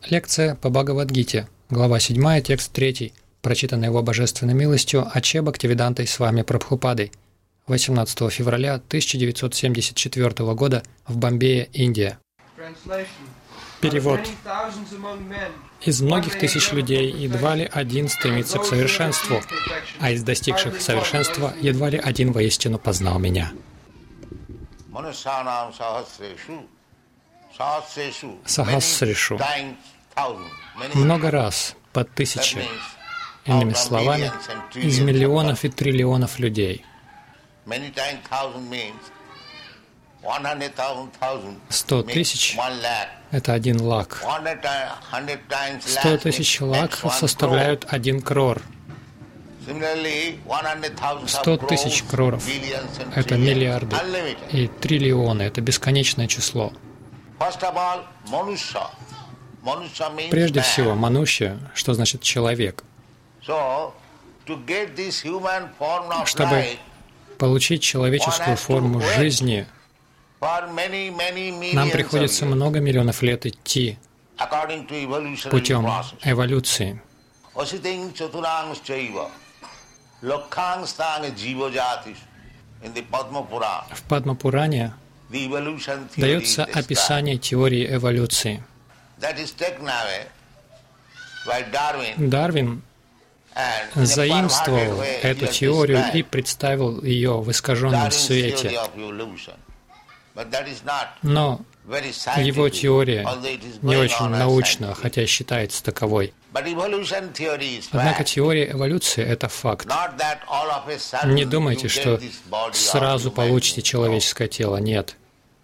Лекция по Бхагавад-гите, глава 7, текст 3, прочитанная его божественной милостью Аче Бхактивидантой с вами Прабхупадой 18 февраля 1974 года в Бомбее, Индия. Перевод. Из многих тысяч людей едва ли один стремится к совершенству, а из достигших совершенства едва ли один воистину познал меня. Сахасришу. Много раз, по тысяче, иными словами, из миллионов и триллионов людей. 100 тысяч — это 1 лак. 100 тысяч лакхов составляют 1 крор. 100 тысяч кроров — это миллиарды. И триллионы — это бесконечное число. Прежде всего, манушья, что значит человек. Чтобы получить человеческую форму жизни, нам приходится много миллионов лет идти путем эволюции. В Падма-пуране дается описание теории эволюции. Дарвин заимствовал эту теорию и представил ее в искаженном свете. Но его теория не очень научна, хотя считается таковой. Однако теория эволюции — это факт. Не думайте, что сразу получите человеческое тело. Нет.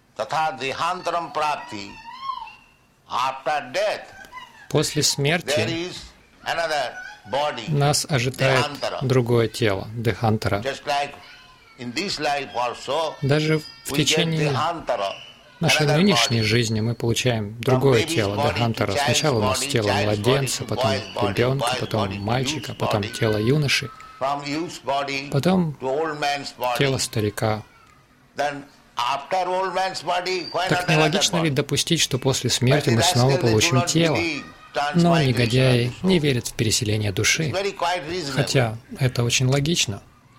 После смерти нас ожидает другое тело, дехантара. Даже в течение нашей нынешней жизни мы получаем другое тело, дехантара. Сначала у нас тело младенца, потом ребенка, потом мальчика, потом тело юноши, потом тело старика. Так нелогично ли допустить, что после смерти мы снова получим тело? Но негодяи не верят в переселение души, хотя это очень логично.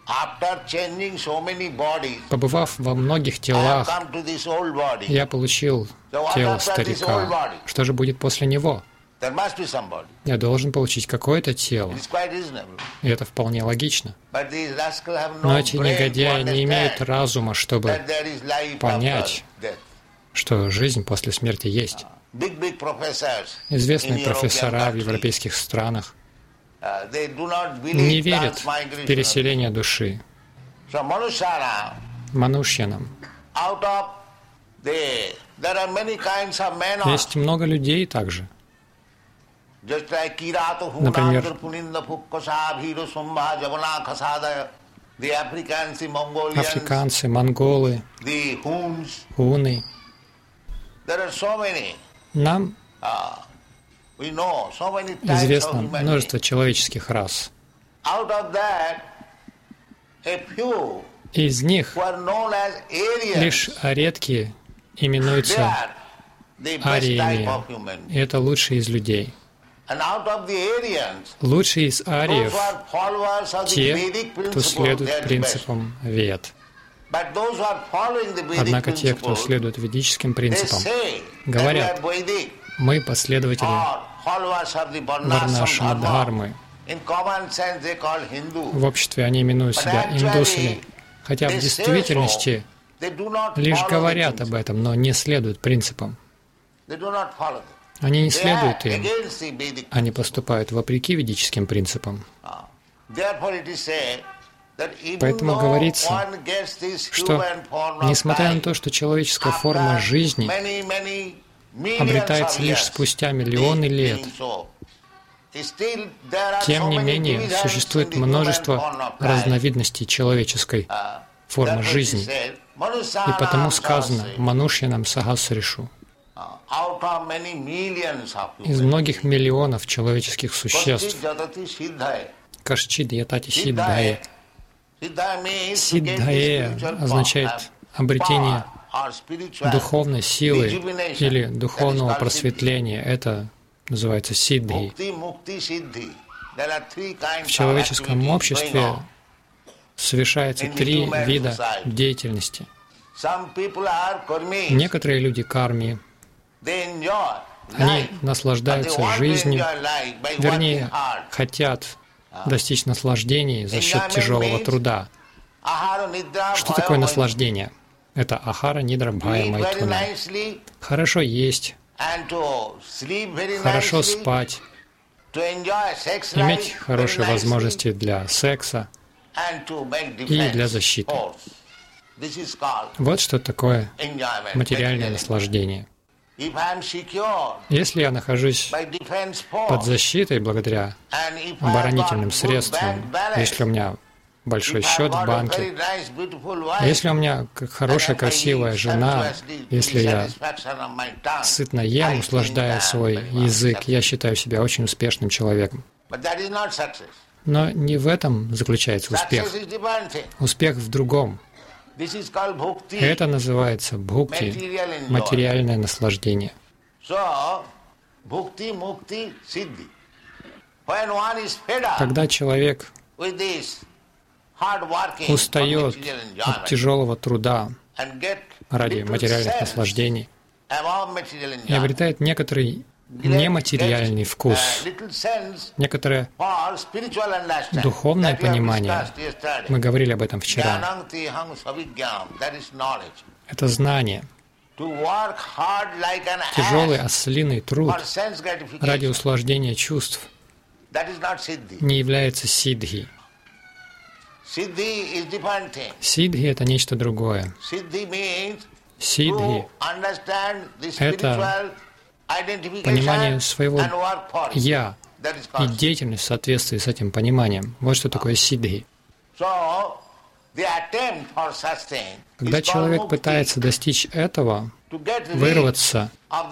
Побывав во многих телах, я получил тело старика. Что же будет после него? Я должен получить какое-то тело. И это вполне логично. Но эти негодяи не имеют разума, чтобы понять, что жизнь после смерти есть. Известные профессора в европейских странах не верят в переселение души. Манушьянам есть много людей также. Например, африканцы, монголы, хуны. Нам известно множество человеческих рас. Из них лишь редкие именуются ариями. И это лучшие из людей. Лучшие из ариев — те, кто следует принципам Вед. Однако те, кто следует ведическим принципам, говорят: мы последователи Варнашрама-дхармы. В обществе они именуют себя индусами, хотя в действительности лишь говорят об этом, но не следуют принципам. Они не следуют им, они поступают вопреки ведическим принципам. Поэтому говорится, что, несмотря на то, что человеческая форма жизни обретается лишь спустя миллионы лет, тем не менее существует множество разновидностей человеческой формы жизни. И потому сказано «Манушьянам сахасришу». Из многих миллионов человеческих существ Кашчид ятати сиддхае. Сиддхае означает обретение духовной силы или духовного просветления. Это называется сиддхи. В человеческом обществе совершается 3 вида деятельности. Некоторые люди карми, они наслаждаются жизнью, вернее, хотят достичь наслаждений за счет тяжелого труда. Что такое наслаждение? Это ахара, нидра, бхая, майтхуна. Хорошо есть, хорошо спать, иметь хорошие возможности для секса и для защиты. Вот что такое материальное наслаждение. Если я нахожусь под защитой благодаря оборонительным средствам, если у меня большой счет в банке, если у меня хорошая, красивая жена, если я сытно ем, услаждая свой язык, я считаю себя очень успешным человеком. Но не в этом заключается успех. Успех в другом. Это называется бхукти, материальное наслаждение. Когда человек устает от тяжелого труда ради материальных наслаждений и обретает некоторый нематериальный вкус, некоторое духовное понимание. Мы говорили об этом вчера. Это знание. Тяжелый ослиный труд ради услаждения чувств не является сиддхи. Сиддхи — это нечто другое. Сиддхи — это понимание своего «я» и деятельность в соответствии с этим пониманием. Вот что такое сиддхи. Когда человек пытается достичь этого, вырваться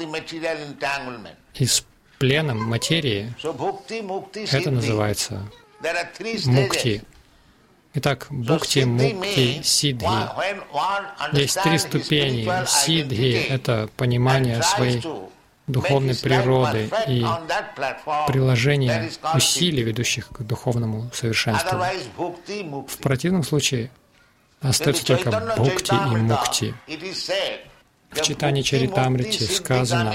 из плена материи, это называется мукти. Итак, бхукти, мукти, сиддхи. Есть 3 ступени. Сиддхи — это понимание своей духовной природы и приложение усилий, ведущих к духовному совершенству. В противном случае остается только бхукти и мукти. В читании Чаритамрити сказано: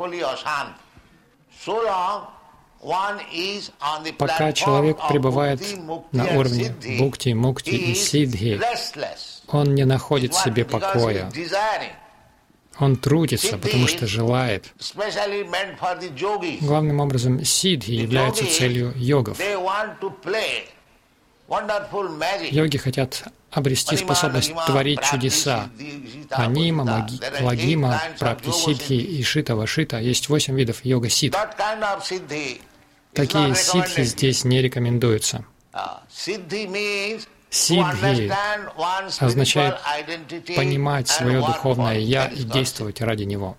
пока человек пребывает на уровне бхукти, мукти и сиддхи, он не находит в себе покоя. Он трудится, потому что желает. Главным образом, сиддхи являются целью йогов. Йоги хотят обрести способность творить чудеса. Анима, лагима, прапти сиддхи и шита вашита. Есть 8 видов йога-сиддх. Такие сиддхи здесь не рекомендуются. Сиддхи означает понимать свое духовное «я» и действовать ради него.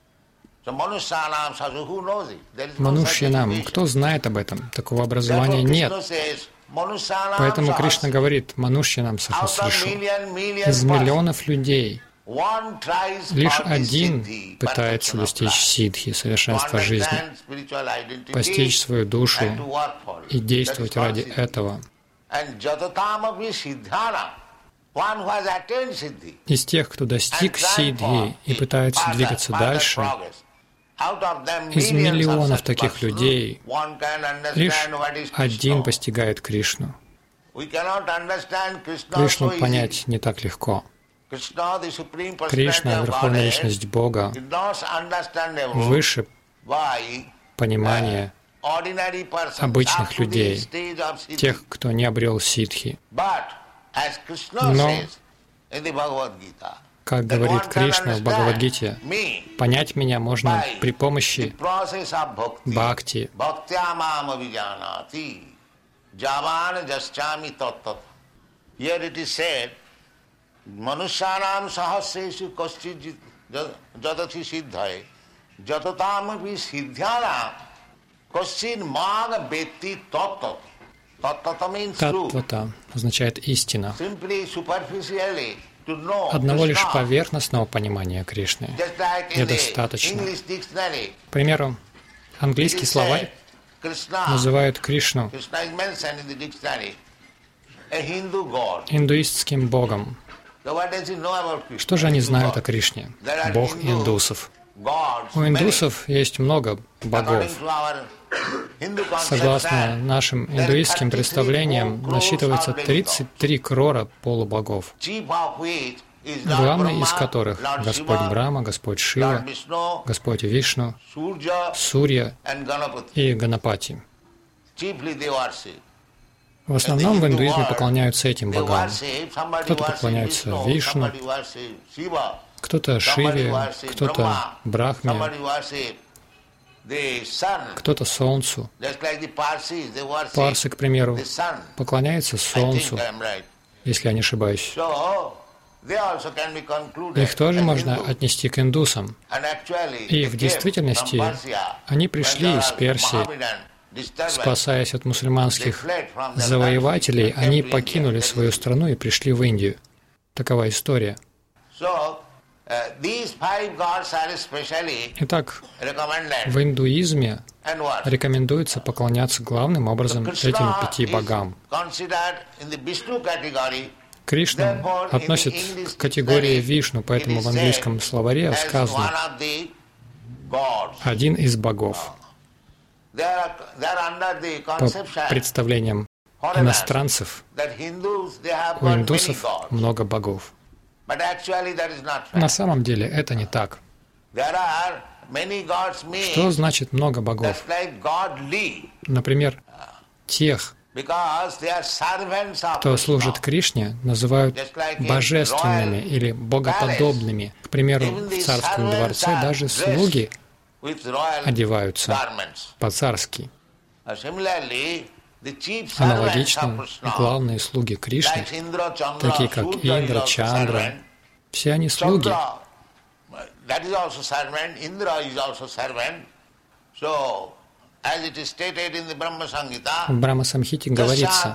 Манушьянам, кто знает об этом? Такого образования нет. Поэтому Кришна говорит: Манушьянам сахасрашу. Из миллионов людей лишь один пытается достичь сиддхи, совершенства жизни, постичь свою душу и действовать ради этого. Из тех, кто достиг сиддхи и пытается двигаться дальше, из миллионов таких людей лишь один постигает Кришну. Кришну понять не так легко. Кришна, Верховная Личность Бога, выше понимания обычных людей, тех, кто не обрел сиддхи. Но, как говорит Кришна в Бхагавад-гите, понять меня можно при помощи бхакти. Таттвата означает истина. Одного лишь поверхностного понимания Кришны недостаточно. К примеру, Английский словарь называют Кришну индуистским богом. Что же они знают о Кришне? Бог индусов. У индусов есть много богов. Согласно нашим индуистским представлениям, насчитывается 33 крора полубогов, главный из которых — Господь Брахма, Господь Шива, Господь Вишну, Сурья и Ганапати. В основном в индуизме поклоняются этим богам. Кто-то поклоняется Вишну, кто-то Шиве, кто-то Брахме, кто-то Солнцу. Парсы, к примеру, поклоняются Солнцу, если я не ошибаюсь. Их тоже можно отнести к индусам. И в действительности они пришли из Персии. Спасаясь от мусульманских завоевателей, они покинули свою страну и пришли в Индию. Такова история. Итак, в индуизме рекомендуется поклоняться главным образом этим 5 богам. Кришну относят к категории Вишну, поэтому в английском словаре сказано «один из богов». По представлениям иностранцев, у индусов много богов. На самом деле это не так. Что значит много богов? Например, тех, кто служит Кришне, называют божественными или богоподобными. К примеру, в царском дворце даже слуги одеваются по-царски. Аналогично, главные слуги Кришны, такие как Индра, Чандра, все они слуги. В Брахма-самхите говорится: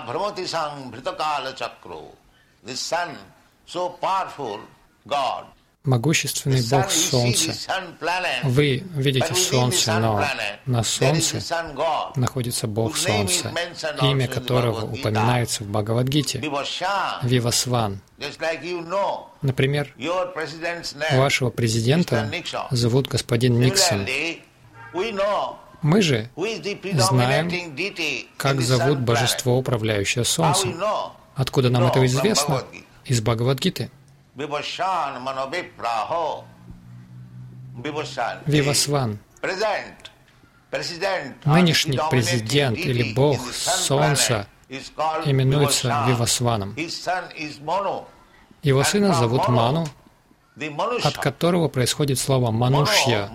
могущественный Бог Солнца. Вы видите Солнце, но на Солнце находится Бог Солнца, имя которого упоминается в Бхагавад-гите — Вивасван. Например, вашего президента зовут господин Никсон. Мы же знаем, как зовут божество, управляющее Солнцем. Откуда нам это известно? Из Бхагавад-гиты. Вивасван. Нынешний президент или Бог Солнца именуется Вивасваном. Его сына зовут Ману, от которого происходит слово «манушья».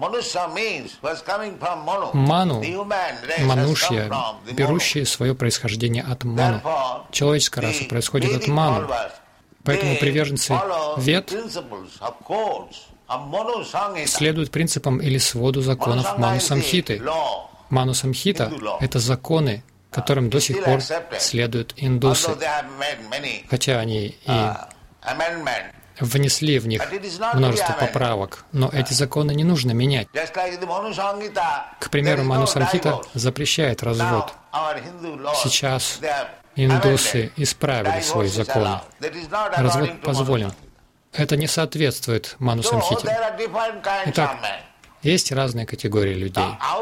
Ману, манушья, берущие свое происхождение от Ману. Человеческая раса происходит от Ману. Поэтому приверженцы Вед следуют принципам или своду законов Ману-самхиты. Ману-самхита — это законы, которым до сих пор следуют индусы, хотя они и внесли в них множество поправок, но эти законы не нужно менять. К примеру, Ману-самхита запрещает развод. Сейчас индусы исправили свой закон. Развод позволен. Это не соответствует Ману-самхите. Итак, есть разные категории людей.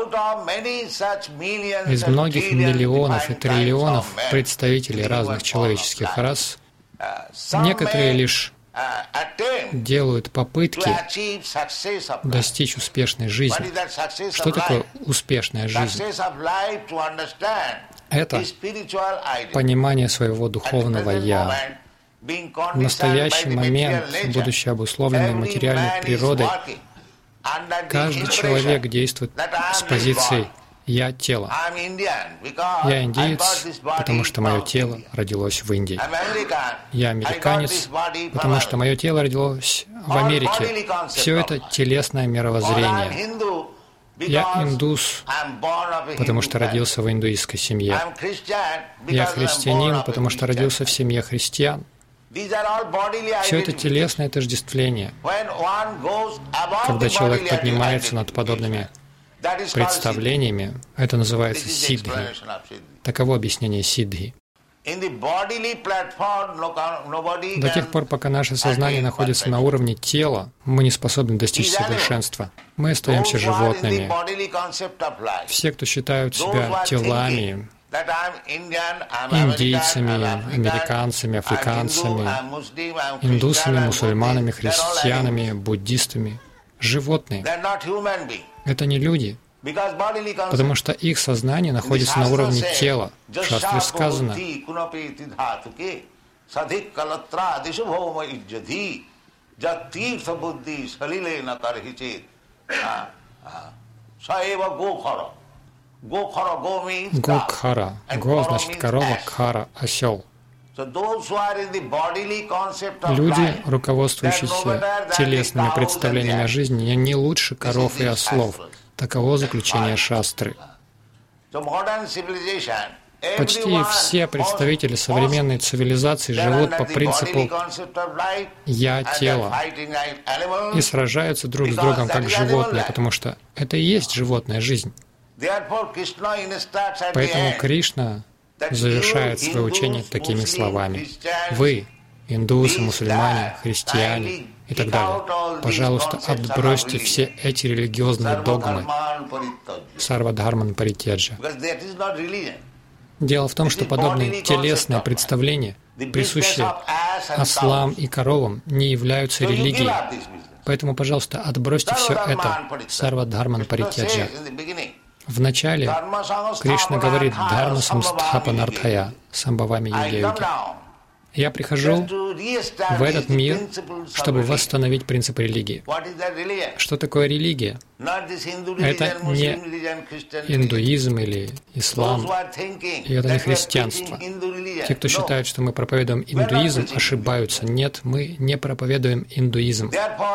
Из многих миллионов и триллионов представителей разных человеческих рас некоторые лишь делают попытки достичь успешной жизни. Что такое успешная жизнь? Это понимание своего духовного «я». В настоящий момент, будучи обусловленной материальной природой, каждый человек действует с позиции «я» тело. Я индиец, потому что мое тело родилось в Индии. Я американец, потому что мое тело родилось в Америке. Все это телесное мировоззрение. Я индус, потому что родился в индуистской семье. Я христианин, потому что родился в семье христиан. Все это телесное отождествление. Когда человек поднимается над подобными представлениями, это называется сиддхи. Таково объяснение сиддхи. До тех пор, пока наше сознание находится на уровне тела, мы не способны достичь совершенства. Мы остаемся животными. Все, кто считают себя телами, индийцами, американцами, африканцами, индусами, мусульманами, христианами, буддистами, животные. Это не люди, потому что их сознание находится на уровне тела. В шастре сказано: Гокхара. Го значит корова, кхара — осел. Люди, руководствующиеся телесными представлениями о жизни, не лучше коров и ослов. Таково заключение шастры. Почти все представители современной цивилизации живут по принципу «я — тело» и сражаются друг с другом как животные, потому что это и есть животная жизнь. Поэтому Кришна завершает свое учение такими словами: «Вы, индусы, мусульмане, христиане и так далее, пожалуйста, отбросьте все эти религиозные догмы, сарвадхарман паритьяджа». Дело в том, что подобные телесные представления, присущие ослам и коровам, не являются религией. Поэтому, пожалуйста, отбросьте все это, сарвадхарман паритьяджа. Вначале Кришна говорит «Дхарма самстхапанартхая» самбхавами йоги. Я прихожу в этот мир, чтобы восстановить принципы религии. Что такое религия? Это не индуизм или ислам, и это не христианство. Те, кто считают, что мы проповедуем индуизм, ошибаются. Нет, мы не проповедуем индуизм.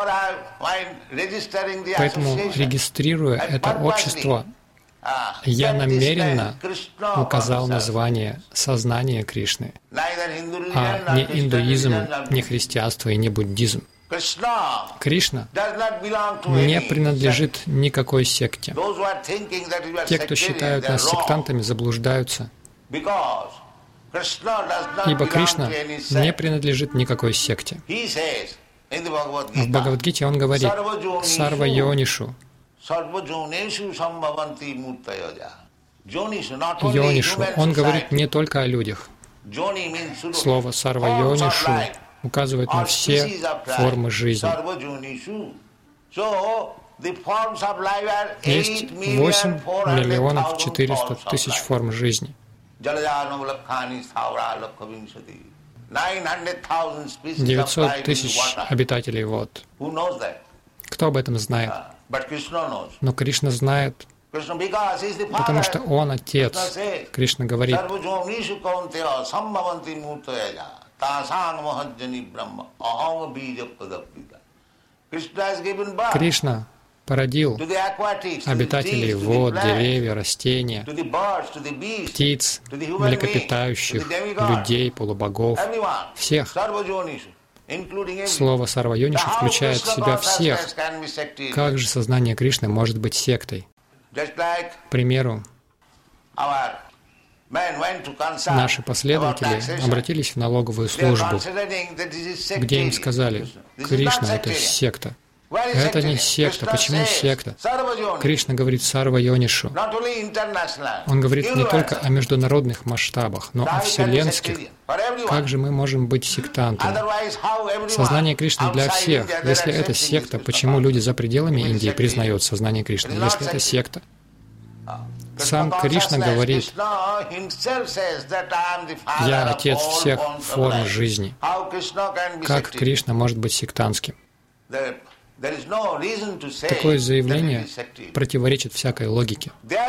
Поэтому, регистрируя это общество, я намеренно указал название сознания Кришны, а не индуизм, не христианство и не буддизм. Кришна не принадлежит никакой секте. Те, кто считают нас сектантами, заблуждаются, ибо Кришна не принадлежит никакой секте. В Бхагавад-гите он говорит «Сарва йонишу». Йонишу. Он говорит не только о людях. Слово «сарва йонишу» указывает на все формы жизни. Есть 8 миллионов 400 тысяч форм жизни. 900 тысяч обитателей вод. Кто об этом знает? Но Кришна знает, потому что Он Отец. Кришна говорит: Кришна породил обитателей вод, деревья, растения, птиц, млекопитающих, людей, полубогов, всех. Слово «сарва йонишу» включает в себя всех. Как же сознание Кришны может быть сектой? К примеру, наши последователи обратились в налоговую службу, где им сказали: Кришна — это секта. Это не секта. Почему секта? Кришна говорит «сарва йонишу». Он говорит не только о международных масштабах, но о вселенских. Как же мы можем быть сектантами? Сознание Кришны для всех. Если это секта, почему люди за пределами Индии признают сознание Кришны? Если это секта. Сам Кришна говорит: «Я Отец всех форм жизни». Как Кришна может быть сектантским? Такое заявление противоречит всякой логике.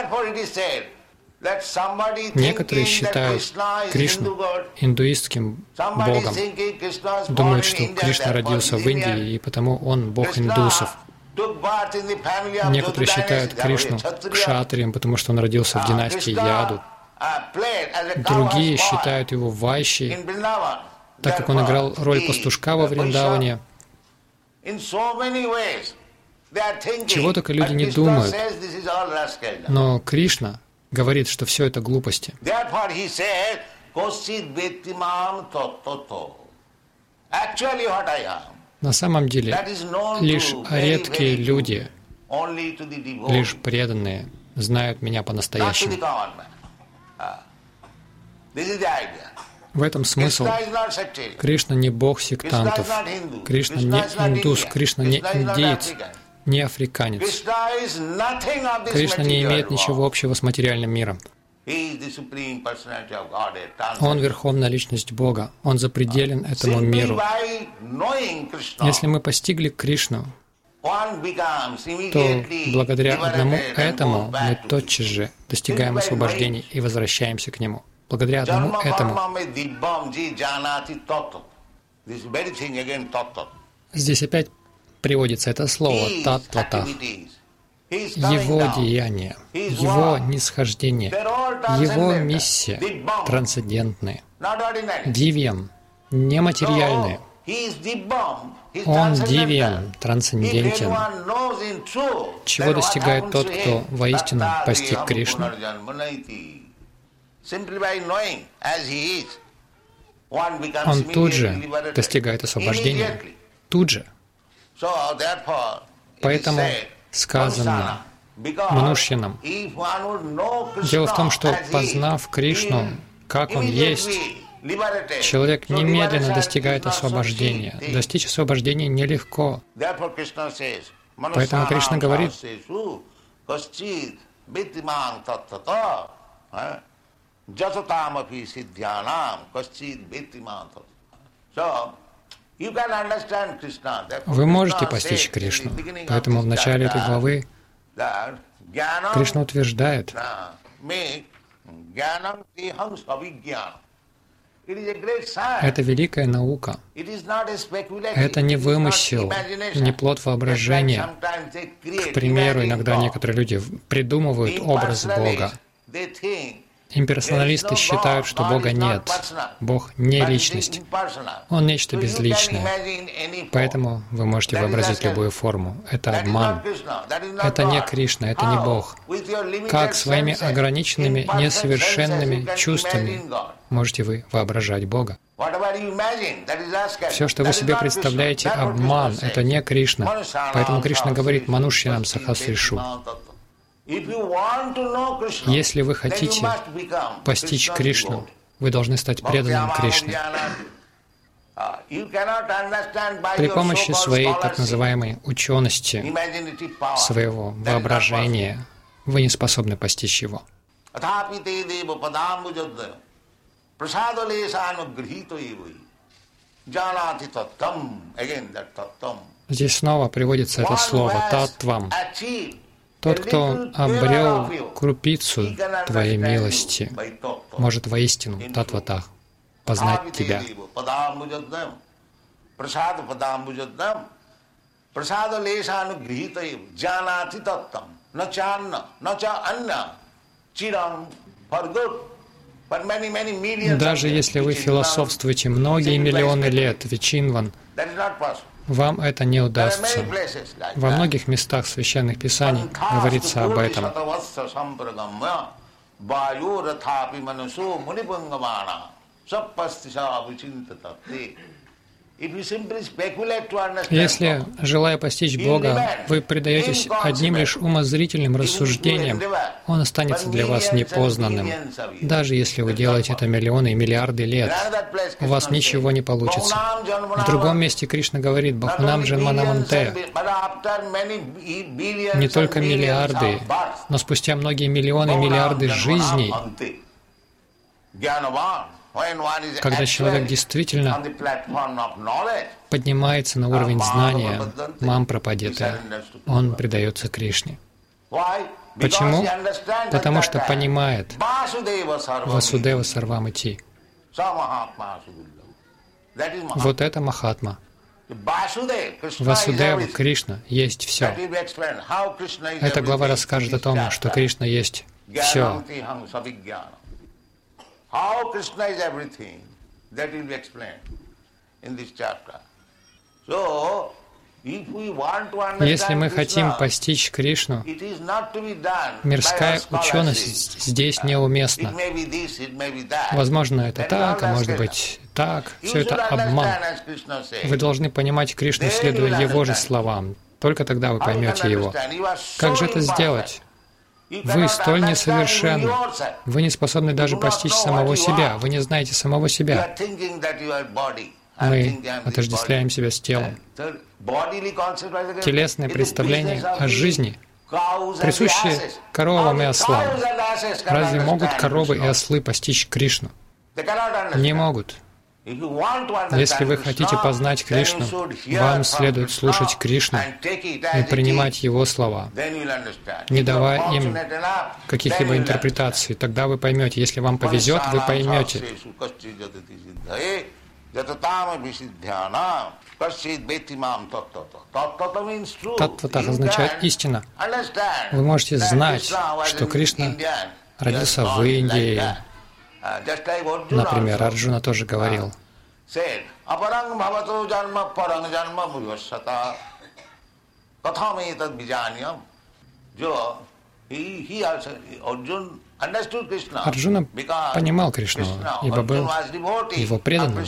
Некоторые считают Кришну индуистским богом, думают, что Кришна родился в Индии, и потому он бог индусов. Некоторые считают Кришну кшатрием, потому что он родился в династии Яду. Другие считают его вайщей, так как он играл роль пастушка во Вриндаване. Чего только люди не думают. Но Кришна говорит, что все это глупости. На самом деле, лишь редкие люди, лишь преданные, знают меня по-настоящему. В этом смысл. Кришна не бог сектантов. Кришна не индус, Кришна не индиец, не африканец. Кришна не имеет ничего общего с материальным миром. Он Верховная Личность Бога. Он запределен этому миру. Если мы постигли Кришну, то благодаря одному этому мы тотчас же достигаем освобождения и возвращаемся к Нему. Благодаря одному этому. Здесь опять приводится это слово «таттвата». Его деяния, его нисхождение, его миссия трансцендентные, дивьям, нематериальные. Он дивьям, трансцендентен. Чего достигает тот, кто воистину постиг Кришну? Он тут же достигает освобождения. Тут же. Поэтому сказано Манушьянам. Дело в том, что, познав Кришну, как Он есть, человек немедленно достигает освобождения. Достичь освобождения нелегко. Поэтому Кришна говорит, вы можете постичь Кришну. Поэтому в начале этой главы Кришна утверждает, это великая наука. Это не вымысел, не плод воображения. К примеру, иногда некоторые люди придумывают образ Бога. Имперсоналисты считают, что Бога нет. Бог не личность. Он нечто безличное. Поэтому вы можете вообразить любую форму. Это обман. Это не Кришна, это не Бог. Как своими ограниченными, несовершенными чувствами можете вы воображать Бога? Все, что вы себе представляете, обман. Это не Кришна. Поэтому Кришна говорит «Манушьянам сахасришу». Если вы хотите постичь Кришну, вы должны стать преданным Кришне. При помощи своей так называемой учености, своего воображения, вы не способны постичь Его. Здесь снова приводится это слово «таттвам». Тот, кто обрел крупицу Твоей милости, может воистину, таттвата, познать Тебя. Даже если вы философствуете многие миллионы лет, Вичинван, вам это не удастся. Во многих местах священных писаний говорится об этом. Если, желая постичь Бога, вы предаетесь одним лишь умозрительным рассуждениям, Он останется для вас непознанным. Даже если вы делаете это миллионы и миллиарды лет, у вас ничего не получится. В другом месте Кришна говорит «Бахунам джанманаманте». Не только миллиарды, но спустя многие миллионы и миллиарды жизней, когда человек действительно поднимается на уровень знания, мампрападита, он предается Кришне. Почему? Потому что понимает Васудева Сарвамити. Вот это Махатма. Васудева, Кришна, есть все. Эта глава расскажет о том, что Кришна есть все. How Krishna is everything, that will be explained in this chapter. So, Если мы хотим постичь Кришну, мирская ученость здесь неуместна. Возможно, это так, а может быть так. Все это обман. Вы должны понимать Кришну, следуя Его же словам. Только тогда вы поймете Его. Как же это сделать? Вы столь несовершенны. Вы не способны даже постичь самого себя. Вы не знаете самого себя. Мы отождествляем себя с телом. Телесное представление о жизни, присущее коровам и ослам. Разве могут коровы и ослы постичь Кришну? Не могут. Если вы хотите познать Кришну, вам следует слушать Кришну и принимать Его слова, не давая им каких-либо интерпретаций. Тогда вы поймете. Если вам повезет, вы поймете. Таттватах означает истина. Вы можете знать, что Кришна родился в Индии. Например, Арджуна тоже говорил. Арджуна понимал Кришну, ибо был Его преданным.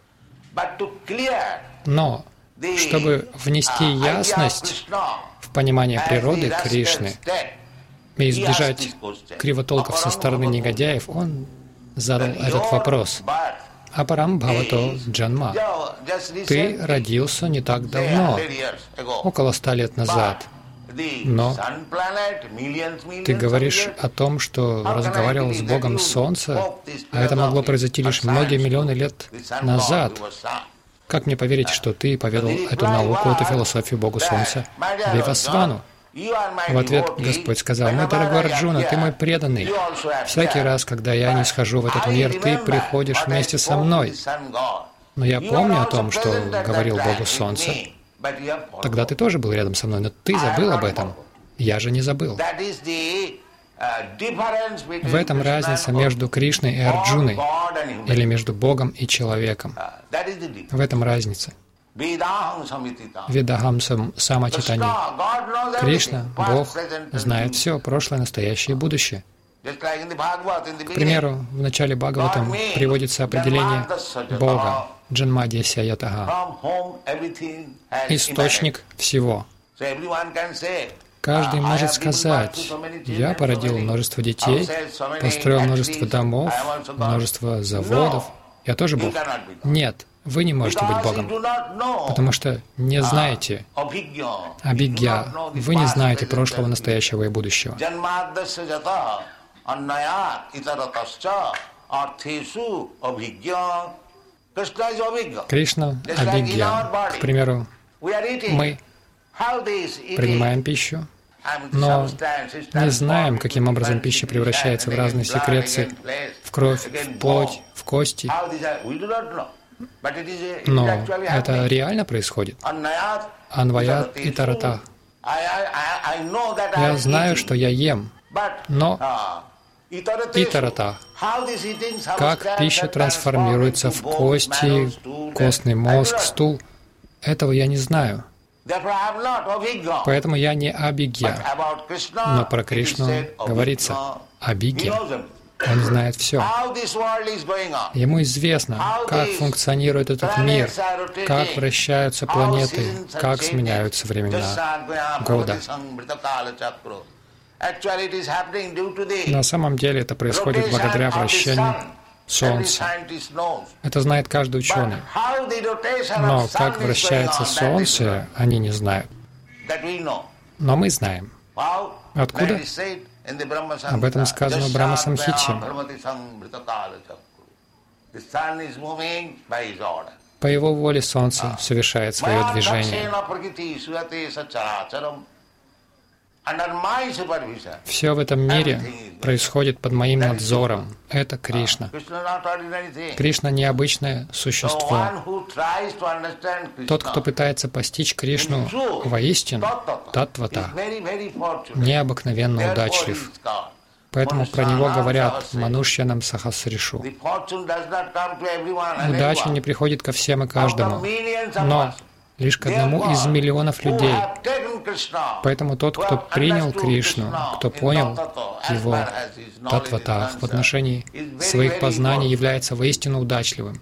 Но, чтобы внести ясность в понимание природы Кришны и избежать кривотолков со стороны негодяев, он задал этот вопрос. Апарам бхавато джанма. Ты родился не так давно, около 100 лет назад. Но ты говоришь о том, что разговаривал с Богом Солнца, а это могло произойти лишь многие миллионы лет назад. Как мне поверить, что ты поведал эту науку, эту философию Богу Солнца, Вивасвану? В ответ Господь сказал: «Мой дорогой Арджуна, ты мой преданный. Всякий раз, когда я не схожу в этот мир, ты приходишь вместе со мной. Но я помню о том, что говорил Богу Солнца. Тогда ты тоже был рядом со мной, но ты забыл об этом. Я же не забыл». В этом разница между Кришной и Арджуной, или между Богом и человеком. В этом разница. Ведахам самачитани. Кришна, Бог, знает все, прошлое, настоящее и будущее. К примеру, в начале Бхагаватам приводится определение Бога, Джанмадьяся ятага, источник всего. Каждый может сказать: «Я породил множество детей, построил множество домов, множество заводов. Я тоже Бог». Нет, вы не можете быть Богом, потому что не знаете абхигья, вы не знаете прошлого, настоящего и будущего. Кришна абхигья. К примеру, мы принимаем пищу, но не знаем, каким образом пища превращается в разные секреции, в кровь, в плоть, в кости. Но это реально происходит. Анваят и тарата. Я знаю, что я ем, но и тарата. Как пища трансформируется в кости, костный мозг, стул, этого я не знаю. Поэтому я не абхигья. Но про Кришну говорится абхигья. Он знает все. Ему известно, как функционирует этот мир, как вращаются планеты, как сменяются времена года. На самом деле это происходит благодаря вращению Солнца. Это знает каждый ученый. Но как вращается Солнце, они не знают. Но мы знаем. Откуда? Об этом сказано в Брахма-самхите. По Его воле Солнце совершает свое движение. Все в этом мире происходит под моим надзором. Это Кришна. Кришна — необычное существо. Тот, кто пытается постичь Кришну воистину, таттвата, необыкновенно удачлив. Поэтому про него говорят «манушьянам сахасришу». Удача не приходит ко всем и каждому, но лишь к одному из миллионов людей. Поэтому тот, кто принял Кришну, кто понял его татватах в отношении своих познаний, является воистину удачливым.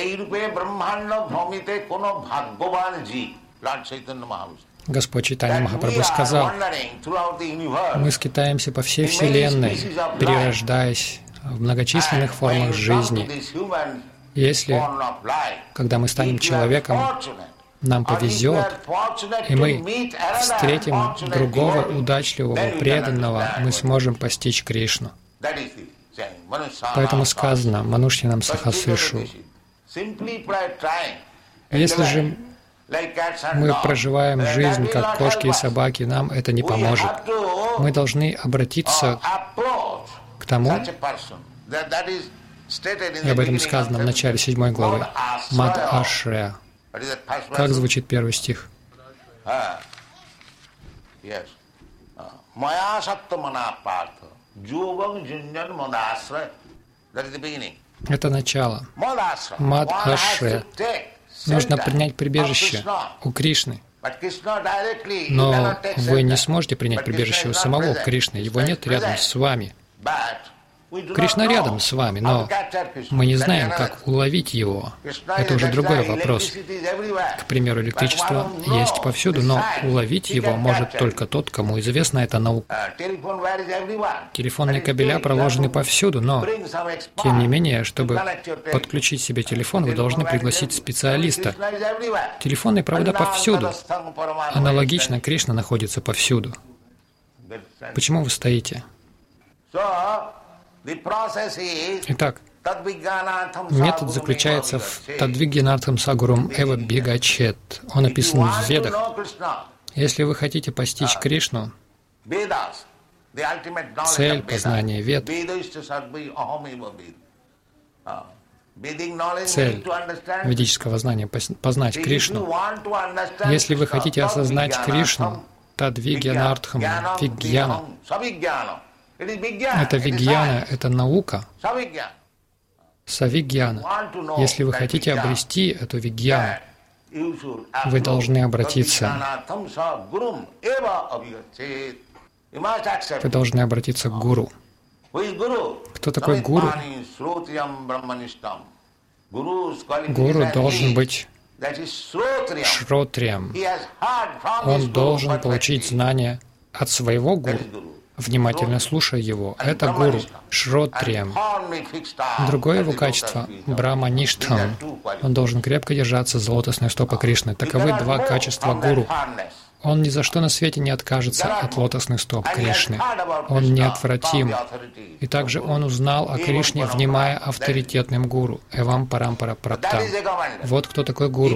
Господь Чайтанья Махапрабху сказал: мы скитаемся по всей Вселенной, перерождаясь в многочисленных формах жизни. Если, когда мы станем человеком, нам повезет, и мы встретим другого удачливого, преданного, мы сможем постичь Кришну. Поэтому сказано «Манушьянам сахасришу». Если же мы проживаем жизнь, как кошки и собаки, нам это не поможет. Мы должны обратиться к тому, и об этом сказано в начале 7 главы, Мад Ашрея. Как звучит первый стих? Это начало. Мад Ашрея. Нужно принять прибежище у Кришны. Но вы не сможете принять прибежище у самого Кришны. Его нет рядом с вами. Кришна рядом с вами, но мы не знаем, как уловить его. Это уже другой вопрос. К примеру, электричество есть повсюду, но уловить его может только тот, кому известна эта наука. Телефонные кабеля проложены повсюду, но, тем не менее, чтобы подключить себе телефон, вы должны пригласить специалиста. Телефонные провода повсюду. Аналогично, Кришна находится повсюду. Почему вы стоите? Итак, метод заключается в Тадвигьянартхам Сагурум Эва Бхигачет. Он описан в Ведах. Если вы хотите постичь Кришну, цель познания Вед, цель ведического знания познать Кришну. Если вы хотите осознать Кришну, Тадвигьянартхам Вигьяна, это вигьяна, это наука, савигьяна. Если вы хотите обрести эту вигьяну, вы должны обратиться. Вы должны обратиться к гуру. Кто такой гуру? Гуру должен быть шротриям. Он должен получить знания от своего гуру, внимательно слушая его. Это гуру, шротриям. Другое его качество — брамаништхам. Он должен крепко держаться за лотосные стопы Кришны. Таковы два качества гуру. Он ни за что на свете не откажется от лотосных стоп Кришны. Он неотвратим. И также он узнал о Кришне, внимая авторитетным гуру. Эвам парампара праптам. Вот кто такой гуру.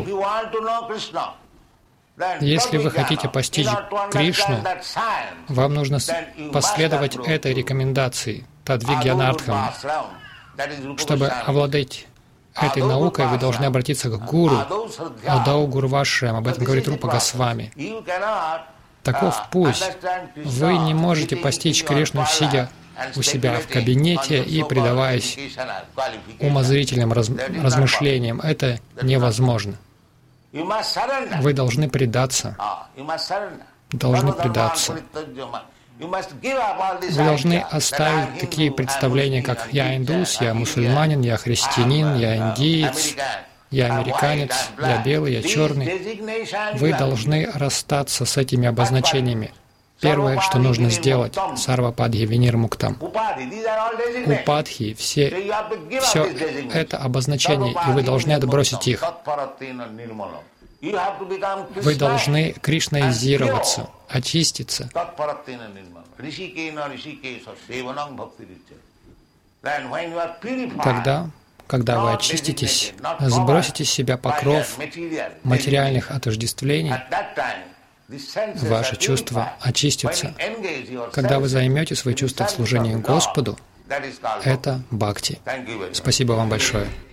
Если вы хотите постичь Кришну, вам нужно последовать этой рекомендации, Тадвигьянартхам. Чтобы овладеть этой наукой, вы должны обратиться к гуру, Адау Гурвашрам, об этом говорит Рупа Госвами. Таков путь. Вы не можете постичь Кришну, сидя у себя в кабинете и предаваясь умозрительным размышлениям. Это невозможно. Вы должны предаться. Должны предаться. Вы должны оставить такие представления, как «я индус», «я мусульманин», «я христианин», «я индиец», «я американец», «я белый», «я черный». Вы должны расстаться с этими обозначениями. Первое, что нужно сделать — сарвападхи винирмуктам. Упадхи, все это обозначения, и вы должны отбросить их. Вы должны кришнаизироваться, очиститься. Тогда, когда вы очиститесь, сбросите с себя покров материальных отождествлений, ваши чувства очистятся. Когда вы займете свои чувства в служении Господу, это бхакти. Спасибо вам большое.